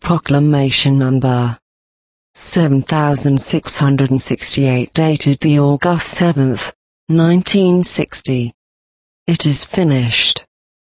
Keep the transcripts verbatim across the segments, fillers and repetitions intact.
Proclamation number seven thousand six hundred sixty-eight, dated the August seventh, nineteen sixty. It is finished.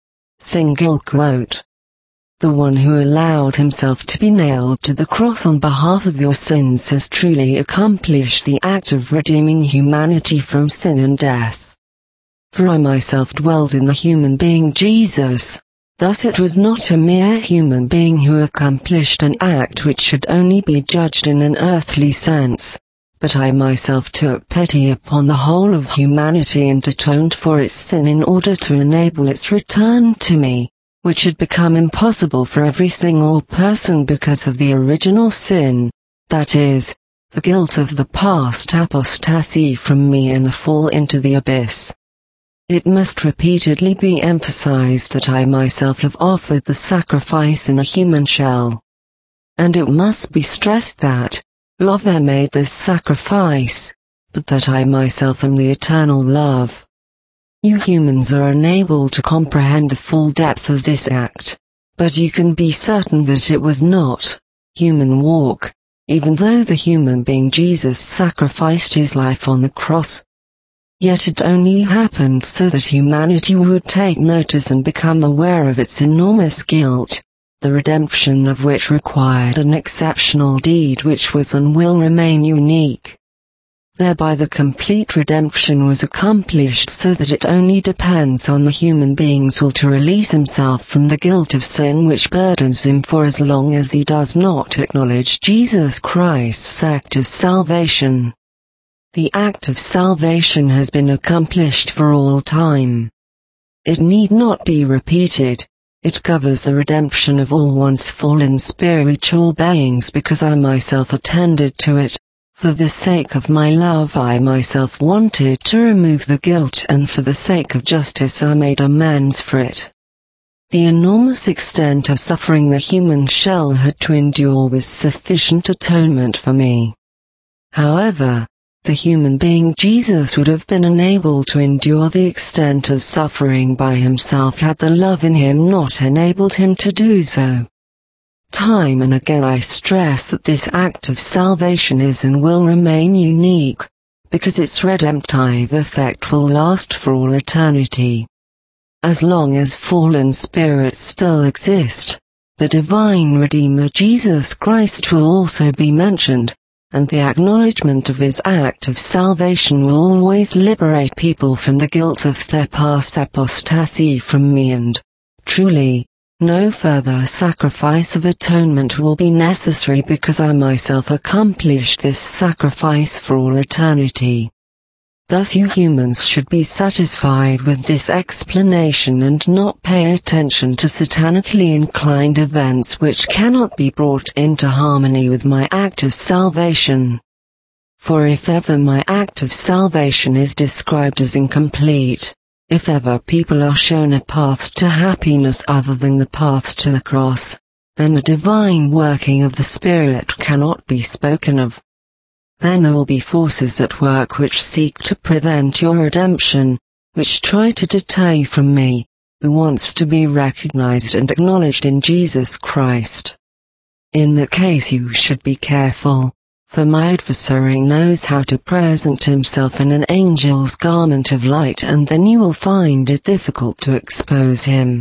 Single quote. The one who allowed himself to be nailed to the cross on behalf of your sins has truly accomplished the act of redeeming humanity from sin and death. For I myself dwelled in the human being Jesus. Thus it was not a mere human being who accomplished an act which should only be judged in an earthly sense, but I myself took pity upon the whole of humanity and atoned for its sin in order to enable its return to me, which had become impossible for every single person because of the original sin, that is, the guilt of the past apostasy from me and the fall into the abyss. It must repeatedly be emphasized that I myself have offered the sacrifice in a human shell. And it must be stressed that, love made this sacrifice, but that I myself am the eternal love. You humans are unable to comprehend the full depth of this act, but you can be certain that it was not human work, even though the human being Jesus sacrificed his life on the cross. Yet it only happened so that humanity would take notice and become aware of its enormous guilt, the redemption of which required an exceptional deed which was and will remain unique. Thereby the complete redemption was accomplished so that it only depends on the human being's will to release himself from the guilt of sin which burdens him for as long as he does not acknowledge Jesus Christ's act of salvation. The act of salvation has been accomplished for all time. It need not be repeated. It covers the redemption of all once fallen spiritual beings because I myself attended to it. For the sake of my love I myself wanted to remove the guilt, and for the sake of justice I made amends for it. The enormous extent of suffering the human shell had to endure was sufficient atonement for me. However, the human being Jesus would have been unable to endure the extent of suffering by himself had the love in him not enabled him to do so. Time and again I stress that this act of salvation is and will remain unique, because its redemptive effect will last for all eternity. As long as fallen spirits still exist, the divine Redeemer Jesus Christ will also be mentioned, and the acknowledgement of his act of salvation will always liberate people from the guilt of their past apostasy from me, and, truly, no further sacrifice of atonement will be necessary because I myself accomplished this sacrifice for all eternity. Thus you humans should be satisfied with this explanation and not pay attention to satanically inclined events which cannot be brought into harmony with my act of salvation. For if ever my act of salvation is described as incomplete, if ever people are shown a path to happiness other than the path to the cross, then the divine working of the Spirit cannot be spoken of. Then there will be forces at work which seek to prevent your redemption, which try to deter you from me, who wants to be recognized and acknowledged in Jesus Christ. In that case you should be careful, for my adversary knows how to present himself in an angel's garment of light, and then you will find it difficult to expose him.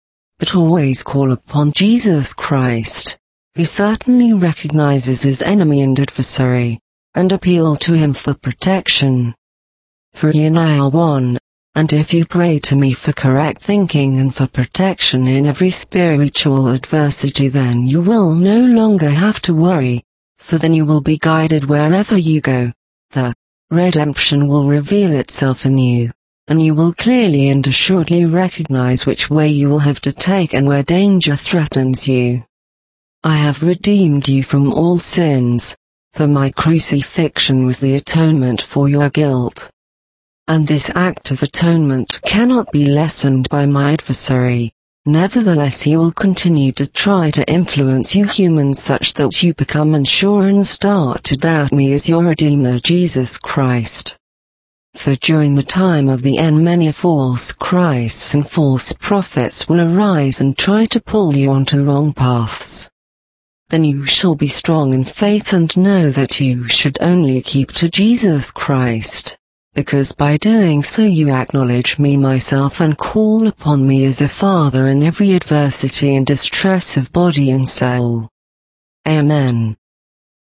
But always call upon Jesus Christ, who certainly recognizes his enemy and adversary, and appeal to him for protection. For he and I are one, and if you pray to me for correct thinking and for protection in every spiritual adversity, then you will no longer have to worry, for then you will be guided wherever you go. The redemption will reveal itself in you, and you will clearly and assuredly recognize which way you will have to take and where danger threatens you. I have redeemed you from all sins, for my crucifixion was the atonement for your guilt. And this act of atonement cannot be lessened by my adversary. Nevertheless, he will continue to try to influence you humans such that you become unsure and start to doubt me as your Redeemer Jesus Christ. For during the time of the end many false Christs and false prophets will arise and try to pull you onto wrong paths. then you shall be strong in faith and know that you should only keep to Jesus Christ, because by doing so you acknowledge me myself and call upon me as a Father in every adversity and distress of body and soul. Amen.